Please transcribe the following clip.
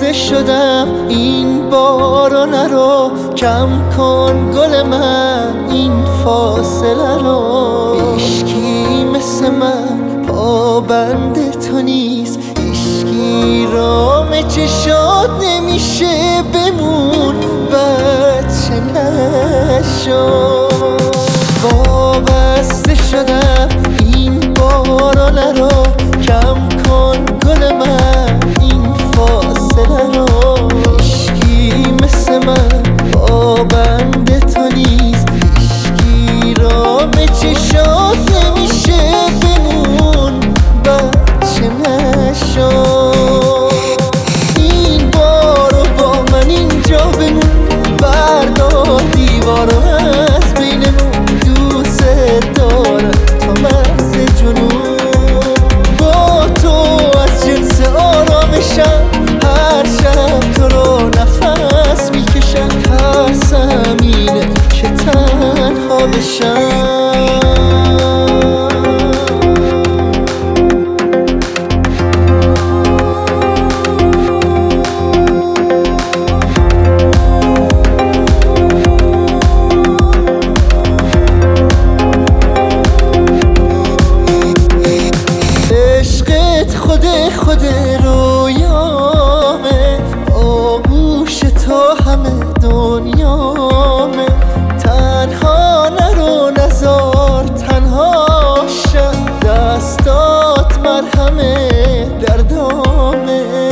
بسته شدم این بارو نرو، کم کن گل من این فاصله رو. هیچکی مثل من پابند تو نیست، هیچکی رام چشات نمیشه بمون بچه نشو. وابسته شدم این بارو نرو، کم کن گل من این فاصله رو. هیچکی مثل من پابند تو نیست، هیچکی رام چشات نمیشه بمون بچه نشو. این بارو با من اینجا بمون، بردار دیوارو از بینمون. دوست دارم تا مرز جنون، با تو از جنس آرامشم. هر شب تو رو نفس میکشم، ترسم اینه که تنها بشم. خود رویامه، آغوش تو همه دنیامه. تنها نرو نزار تنها شم، دستات مرهم دردامه.